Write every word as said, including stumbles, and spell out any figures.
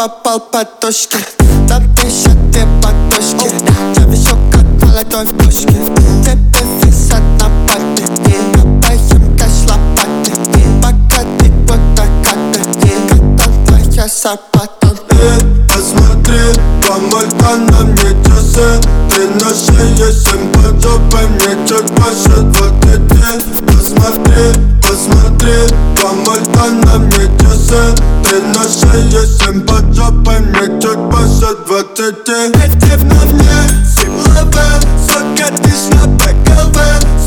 попал под тушки. Там дышат две подушки. Я вижу, как молодой в пушке. Тебе висят на пальме. Копаем кэш лопаты. Пока ты будто коты. Как твоя зарплата. Посмотри, помолка на мне часы. Ты на шее, семь под жопой, мне чуть больше двадцати. Посмотри, посмотри, помолка на мне часы. Ты на шее, семь под жопой, мне чуть больше двадцати. Эти на мне, сим левел, сука, ты шла по голове.